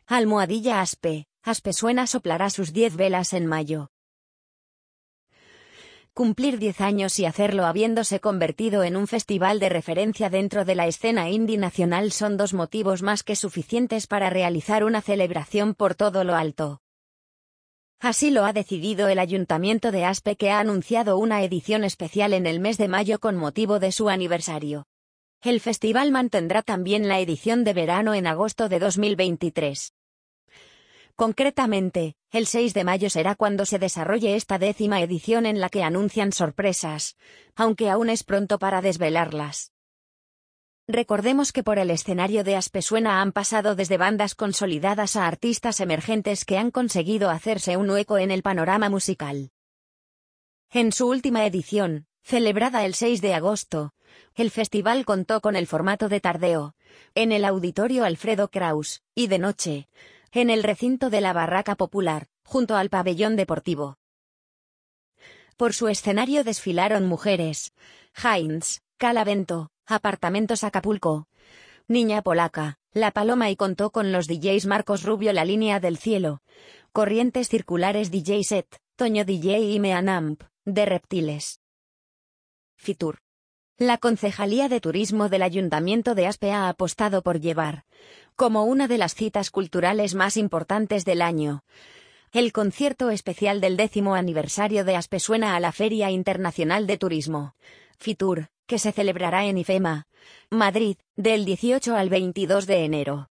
Almohadilla Aspe. Aspesuena soplará sus 10 velas en mayo. Cumplir 10 años y hacerlo habiéndose convertido en un festival de referencia dentro de la escena indie nacional son 2 motivos más que suficientes para realizar una celebración por todo lo alto. Así lo ha decidido el Ayuntamiento de Aspe, que ha anunciado una edición especial en el mes de mayo con motivo de su aniversario. El festival mantendrá también la edición de verano en agosto de 2023. Concretamente, el 6 de mayo será cuando se desarrolle esta 10ª edición, en la que anuncian sorpresas, aunque aún es pronto para desvelarlas. Recordemos que por el escenario de Aspesuena han pasado desde bandas consolidadas a artistas emergentes que han conseguido hacerse un hueco en el panorama musical. En su última edición, celebrada el 6 de agosto, el festival contó con el formato de tardeo, en el Auditorio Alfredo Kraus, y de noche, en el recinto de la Barraca Popular, junto al pabellón deportivo. Por su escenario desfilaron Mujeres, Heinz, Calavento, Apartamentos Acapulco, Niña Polaca, La Paloma, y contó con los DJs Marcos Rubio, La Línea del Cielo, Corrientes Circulares DJ Set, Toño DJ y Meanamp, de Reptiles. Fitur. La Concejalía de Turismo del Ayuntamiento de Aspe ha apostado por llevar, como una de las citas culturales más importantes del año, el concierto especial del 10º aniversario de Aspesuena a la Feria Internacional de Turismo, Fitur, que se celebrará en IFEMA, Madrid, del 18 al 22 de enero.